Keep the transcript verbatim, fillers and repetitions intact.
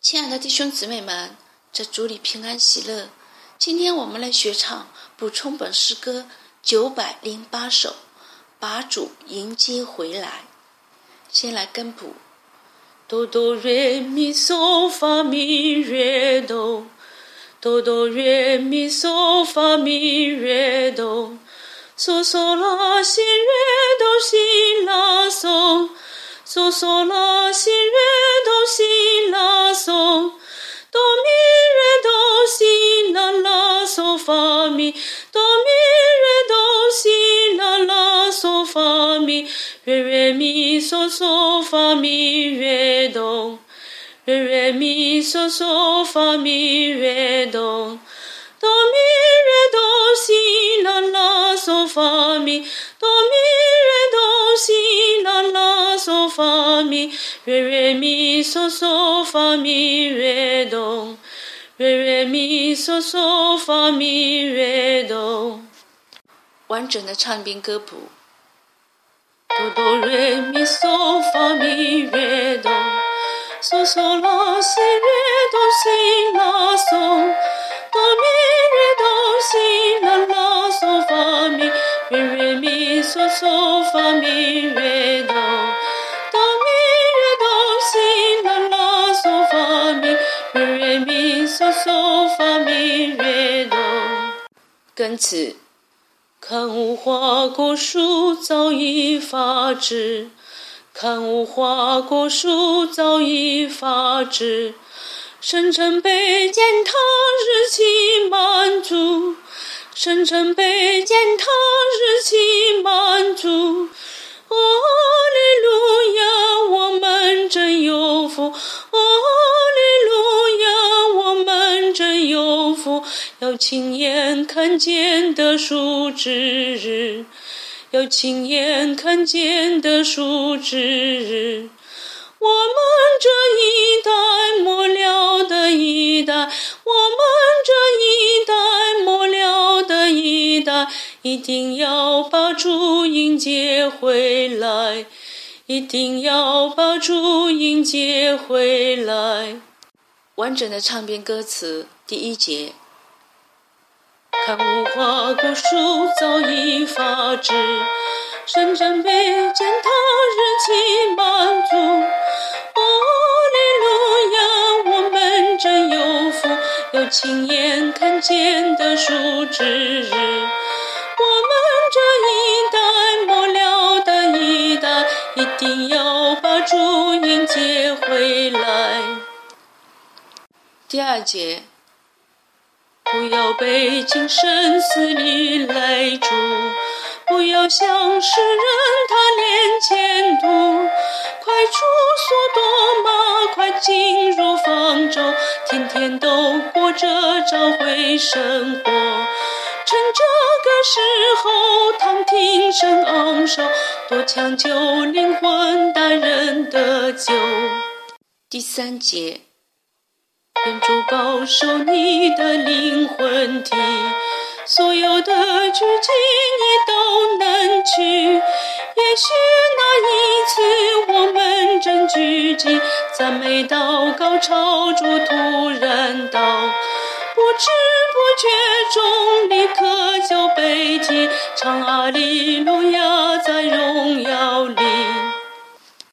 亲爱的弟兄姊妹们，在主里平安喜乐。今天我们来学唱补充本诗歌九百零八首，把主迎接回来。先来跟谱：哆哆瑞咪嗦发咪瑞哆，哆哆瑞咪嗦发咪瑞哆，嗦嗦啦西瑞哆西啦嗦，嗦嗦啦西瑞哆西啦嗦，哆咪瑞哆西啦啦嗦发咪，哆咪瑞哆西啦啦嗦发咪，瑞瑞咪嗦嗦发咪瑞哆，瑞瑞咪嗦嗦发咪瑞哆，哆咪瑞哆西啦啦嗦发咪，哆咪瑞哆西啦啦嗦发咪，瑞瑞咪嗦嗦发咪瑞哆，瑞瑞咪嗦嗦发咪瑞哆。完整的唱遍歌谱：哆哆瑞咪嗦发咪瑞哆，嗦嗦啦西瑞哆西啦嗦，哆咪瑞哆西啦啦嗦发咪，瑞瑞咪嗦嗦发咪瑞哆，哆咪瑞哆西啦啦嗦发咪，瑞瑞咪嗦嗦发咪瑞哆。跟词：看无花果树早已发枝，看无花果树早已发枝，深沉被践踏日期满足，深沉被践踏日期满足。哦利路亚，我们真有福，哦利路亚，我们真有福，要亲眼看见的树枝，要亲眼看见的树枝。我们这一代末了的一代，我们这一代末了的一代，一定要把主迎接回来，一定要把主迎接回来。完整的唱遍歌词。第一节：看无花果树早已发枝，深沉被践踏日期满足。哦利路亚，我们真有福，要亲眼看见的树枝。我们这一代末了的一代，一定要把主迎接回来。第二节：不要被今生死里累住，不要向世人贪恋前途，快出所多玛，快进入方舟，天天都过着朝会生活，趁这个时候躺挺身昂首，多抢救灵魂单人的救。第三节：愿主保守你的灵魂体，所有的拘禁你都能去。也许那一次我们正拘禁，赞美祷告朝主突然到，不知不觉中立刻就被提，唱阿利路亚在荣耀里。